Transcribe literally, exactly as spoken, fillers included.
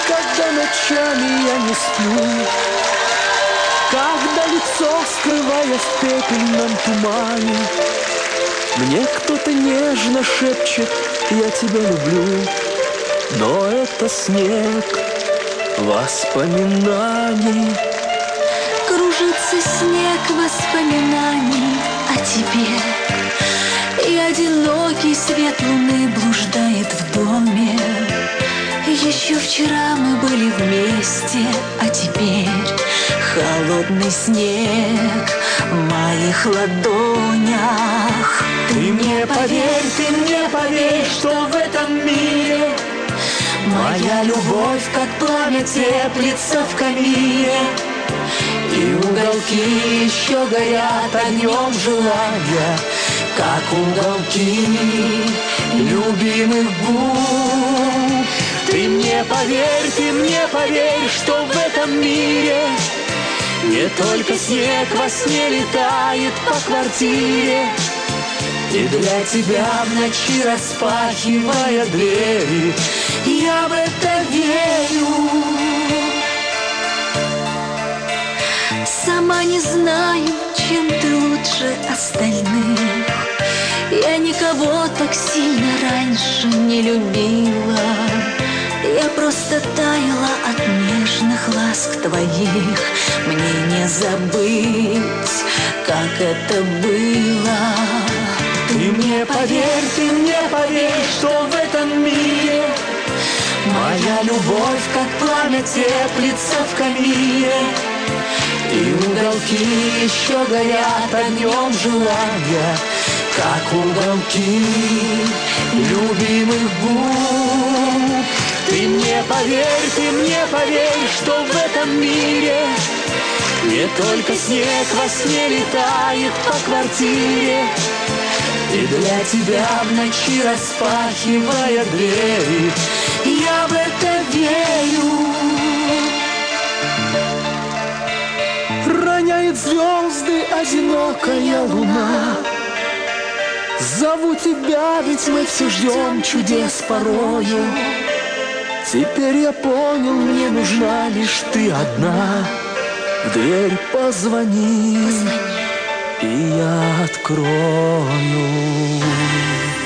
когда ночами я не сплю, когда лицо скрывая в пепельном тумане, мне кто-то нежно шепчет: я тебя люблю. Но это снег воспоминаний. Кружится снег воспоминаний о тебе, и одинокий свет луны блуждает в доме. Еще вчера мы были вместе, а теперь холодный снег в моих ладонях. Ты мне поверь, ты мне поверь, что в этом мире моя любовь, как пламя, теплится в камине, и уголки еще горят огнем желания, как уголки любимых губ. Ты мне поверь, ты мне поверь, что в этом мире не только снег во сне летает по квартире, и для тебя в ночи распахивая двери, я в это верю. Сама не знаю, чем ты лучше остальных. Я никого так сильно раньше не любила. Я просто таяла от нежных ласк твоих. Мне не забыть, как это было. Ты мне поверь, ты мне поверь, что в этом мире моя любовь, как пламя, теплится в камине, и уголки еще горят огнем желания, как уголки любимых губ. Ты мне поверь, ты мне поверь, что в этом мире не только снег во сне летает по квартире, и для тебя в ночи распахивая двери, я в это верю. Роняет звезды одинокая луна. Зову тебя, ведь мы все ждем чудес порою. Теперь я понял, мне нужна лишь ты одна. В дверь позвони, Позвони. и я открою.